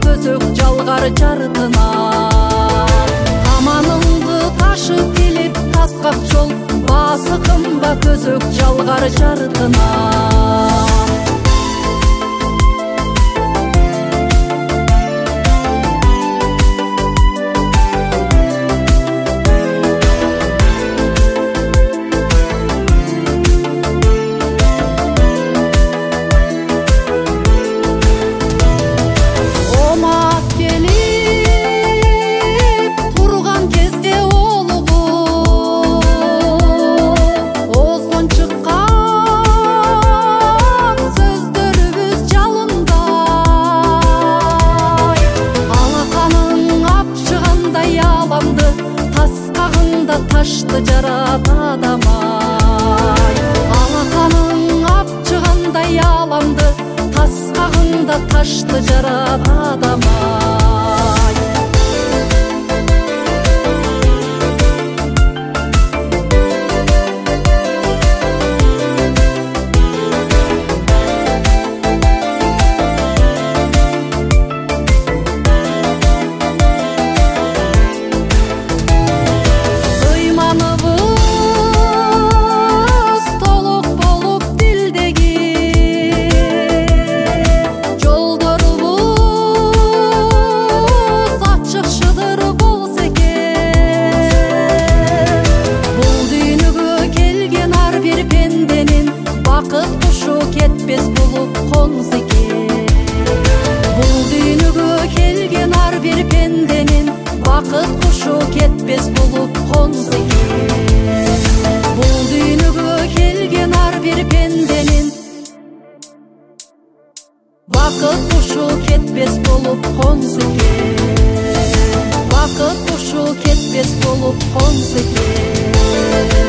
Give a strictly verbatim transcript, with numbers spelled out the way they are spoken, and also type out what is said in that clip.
көзөк жалгар жартына. Таманыңды ташып келип таскак жол, баасы кымба көзөк жалгар жартына. Ташты жарат адамай, алаканың апчыгандай аламды, таскагында ташты жарат адамай. Бакыт кушу кетпес болуп конуз экен. Бул дүйнөгө келген ар бир пенденин бакыт кушу кетпес болуп конуз экен. Бул дүйнөгө келген ар бир пенденин бакыт кушу кетпес болуп конуз экен. Бакыт кушу кетпес болуп конуз экен.